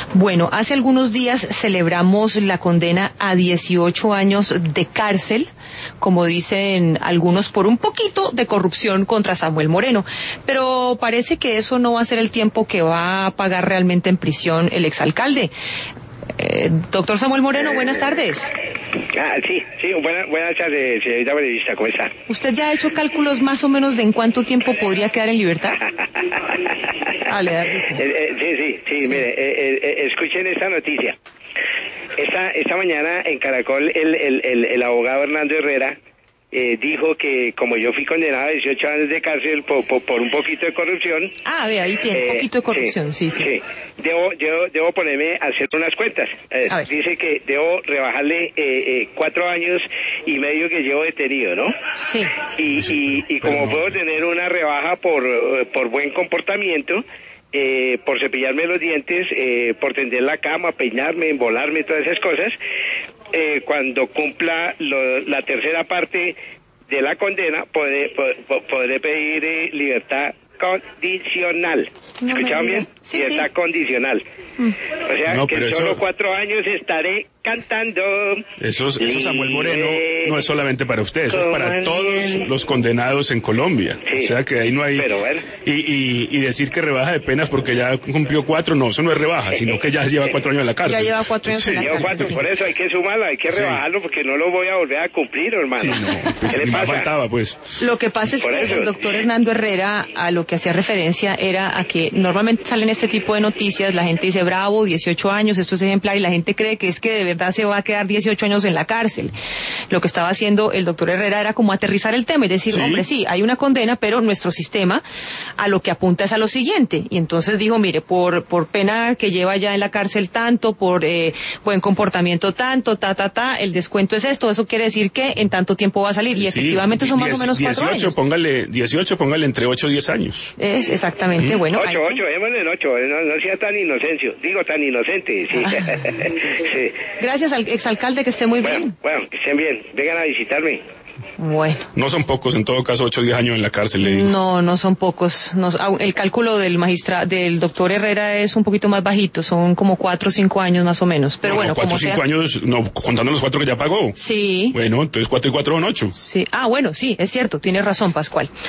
Bueno, hace algunos días celebramos la condena a 18 años de cárcel, como dicen algunos, por un poquito de corrupción contra Samuel Moreno. Pero parece que eso no va a ser el tiempo que va a pagar realmente en prisión el exalcalde. Doctor Samuel Moreno, buenas tardes. Sí, buenas tardes, señorita periodista, ¿cómo está? ¿Usted ya ha hecho cálculos más o menos de en cuánto tiempo podría quedar en libertad? Le da risa. Sí, mire, escuchen esta noticia. Esta mañana en Caracol el abogado Hernando Herrera dijo que como yo fui condenado a 18 años de cárcel por un poquito de corrupción. Ve, ahí tiene un poquito de corrupción, sí. Debo ponerme a hacer unas cuentas. Dice que debo rebajarle 4 años y medio que llevo detenido, ¿no? Sí. Y como puedo tener una rebaja por buen comportamiento, por cepillarme los dientes, por tender la cama, peinarme, embolarme, todas esas cosas, cuando cumpla la tercera parte de la condena, podré pedir libertad condicional. ¿Escucharon bien? Sí, libertad condicional. O sea, que en solo 4 años estaré cantando. Eso Samuel Moreno, no es solamente para usted, eso es para todos los condenados en Colombia. Sí, o sea que ahí no hay... Pero bueno. Y decir que rebaja de penas porque ya cumplió 4, no, eso no es rebaja, sino que ya lleva 4 años en la cárcel. Ya lleva 4 años en la cárcel. 4, por eso hay que sumarlo, hay que rebajarlo, porque no lo voy a volver a cumplir, hermano. Sí, no, pues, ¿qué le pasa? Faltaba, pues. Lo que pasa es que el doctor Hernando Herrera, a lo que hacía referencia era a que normalmente salen este tipo de noticias, la gente dice, bravo, 18 años, esto es ejemplar, y la gente cree que es que de verdad se va a quedar 18 años en la cárcel. Lo que estaba haciendo el doctor Herrera era como aterrizar el tema y decir, hombre, sí, hay una condena, pero nuestro sistema a lo que apunta es a lo siguiente. Y entonces dijo, mire, por pena que lleva ya en la cárcel tanto, por buen comportamiento tanto, el descuento es esto, eso quiere decir que en tanto tiempo va a salir. Y efectivamente son más o menos 4 años. 18, póngale entre 8 y 10 años. Es exactamente, bueno. 8, démosle en 8, no sea tan tan inocente, sí. Sí. Gracias al exalcalde, que esté muy bien. Bueno, que estén bien, vengan a visitarme. Bueno. No son pocos, en todo caso, 8 o 10 años en la cárcel, le digo. No son pocos. El cálculo del doctor Herrera es un poquito más bajito, son como 4 o 5 años más o menos. Pero bueno, 4 o 5 años, no, contando los 4 que ya pagó. Sí. Bueno, entonces 4 y 4 son 8. Sí. Bueno, sí, es cierto, tienes razón, Pascual.